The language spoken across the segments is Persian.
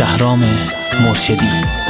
شهرام مرشدی.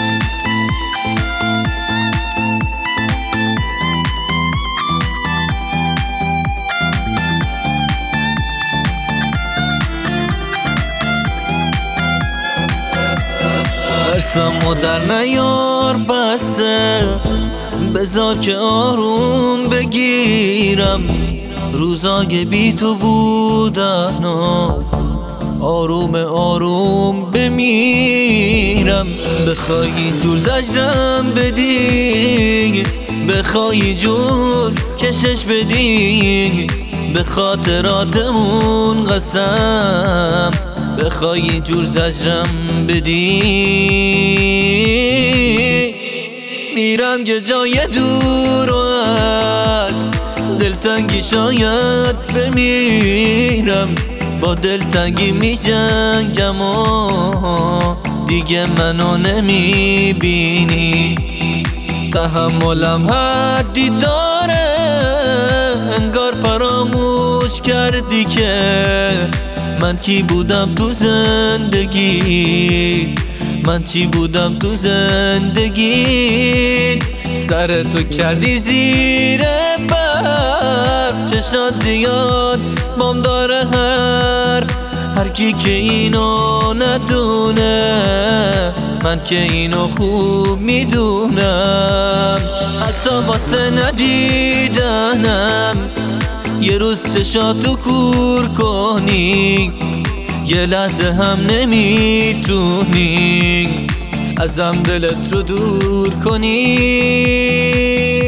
ترسمو در نیار بسه، بذار که آروم بگیرم. روزای بی تو بودن آروم آروم بمیرم. بخوای طول زجرم بدی، بخوای جور کشش بدی، به خاطراتمون قسم بخوای جور زجرم بدی. میرم یه جای دور و از دلتنگی شاید بمیرم. با دلتنگی می جنگم و دیگه منو نمیبینی. تحملم حدی داره، انگار فراموش کردی که من کی بودم تو زندگی، من چی بودم تو زندگی. سر تو کردی زیر برف، چشات زیاد بام داره هر کی که اینو ندونه، من که اینو خوب میدونم. حتی واسه ندیدنم یه روز چشاتو کور کنی، یه لحظه هم نمیتونی ازم دلت رو دور کنی.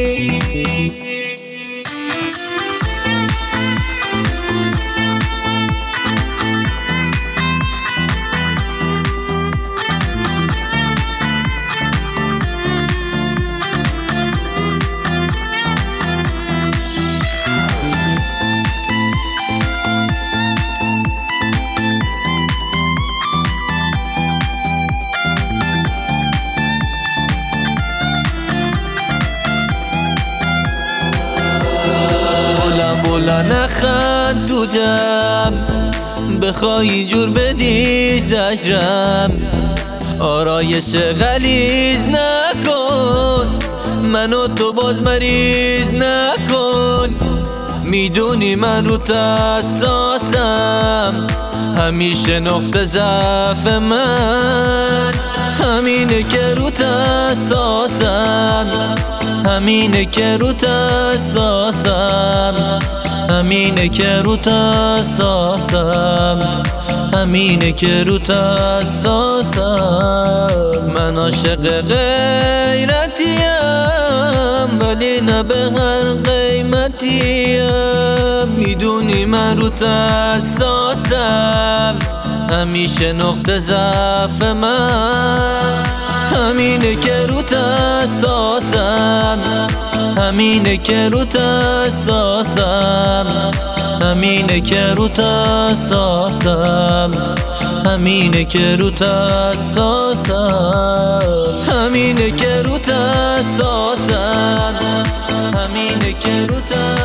بولا نخند تو جمع، بخوای جور بدی زجرم. آرایش غلیظ نکن، منو تو باز مریض نکن. میدونی من رو حساسم، همیشه نقطه ضعف من همینه که رو حساسم، همینه که رو حساسم، همینه که رو حساسم، همینه که رو حساسم. من عاشق غیرتیم ولی نه به هر قیمتیم. میدونی من رو حساسم، همیشه نقطه ضعف من همینه که رو حساسم، همینه که رو حساسم، همینه که رو حساسم، همینه که رو حساسم، همینه که رو حساسم، همینه که رو